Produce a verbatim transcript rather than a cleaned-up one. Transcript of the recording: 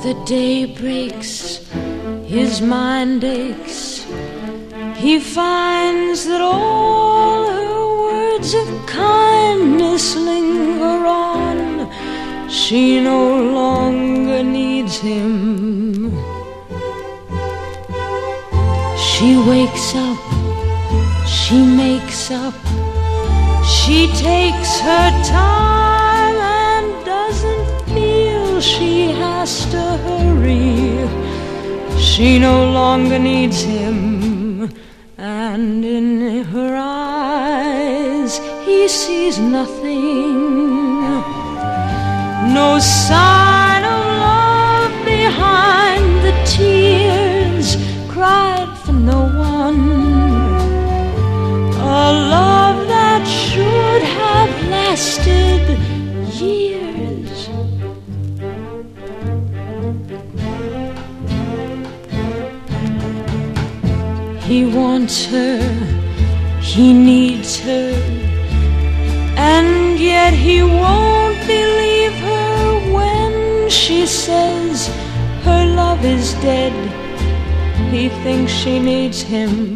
The day breaks, his mind aches. He finds that all her words of kindness linger on. She no longer needs him. She wakes up, she makes up, she takes her time and doesn't feel she has to hurry. She no longer needs him, and in her eyes he sees nothing. No sign of love behind the tears cried for no one. A love that should have lasted years. He wants her, he needs her, and yet he won't believe her when she says her love is dead. He thinks she needs him.